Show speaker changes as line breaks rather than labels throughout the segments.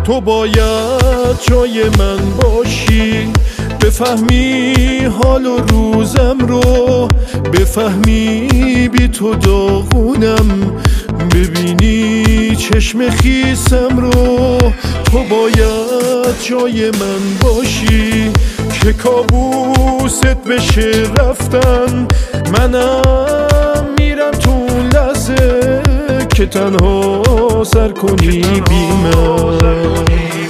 تو باید جای من باشی، بفهمی حال و روزم رو، بفهمی بی تو داغونم، ببینی چشم خیسم رو. تو باید جای من باشی که کابوست بشه رفتن، منم میرم تو اون لحظه که تنها سر کنی بی من.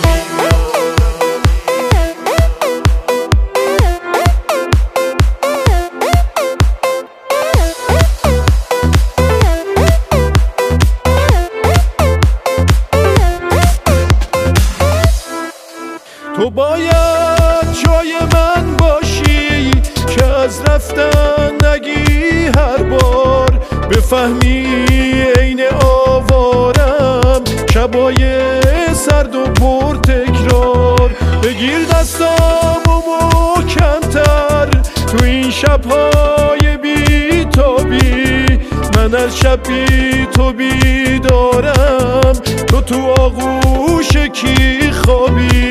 تو باید جای من باشی که از رفتن نگی هر بار، بفهمی عین آوارم شبای سرد و پر تکرار. بگیر دستامو محکم‌تر تو این شبهای بی‌تابی، من هر شب بی تو بیدارم، تو آغوش کی خوابی.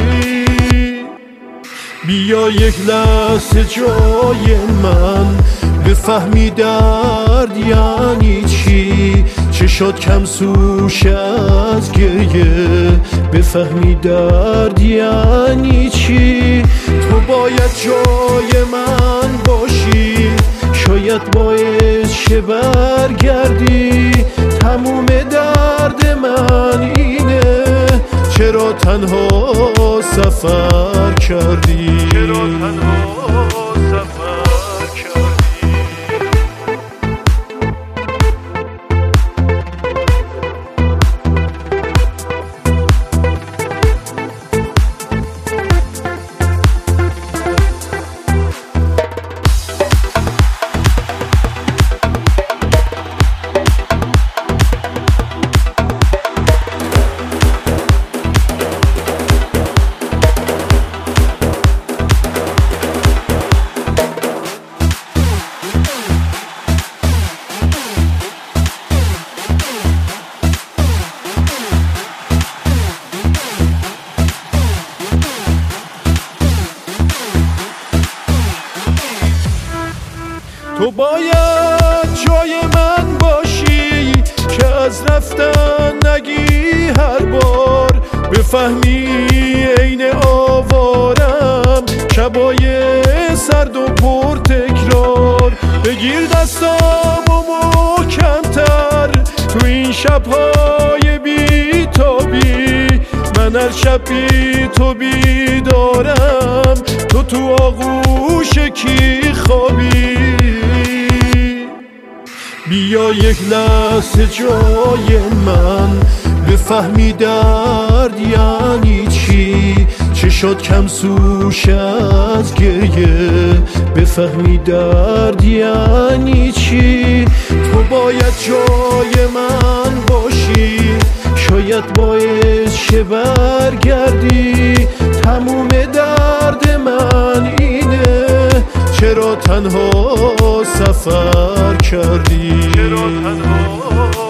بیا یک لحظه جای من، بفهمی درد یعنی چی، چشات کم سوش از گریه، بفهمی درد یعنی چی. تو باید جای من باشی، شاید باعث شه برگردی، تموم درد من اینه چرا تنها سفر کردی، چرا تنها سفر کردی. تو باید جای من باشی که از رفتن نگی هر بار، بفهمی عین آوارم شبای سرد و پر تکرار. بگیر دستامو محکم‌تر تو این شبهای بی‌تابی، من هر شب بی تو بیدارم، تو آغوش کی خوابی. بیا یک لحظه جای من، بفهمی درد یعنی چی، چشات کم سوش از گریه، بفهمی درد یعنی چی. تو باید جای من باشی، شاید باعث شه برگردی، تموم درد من اینه چرا تنها سفر کردی، چرا تنها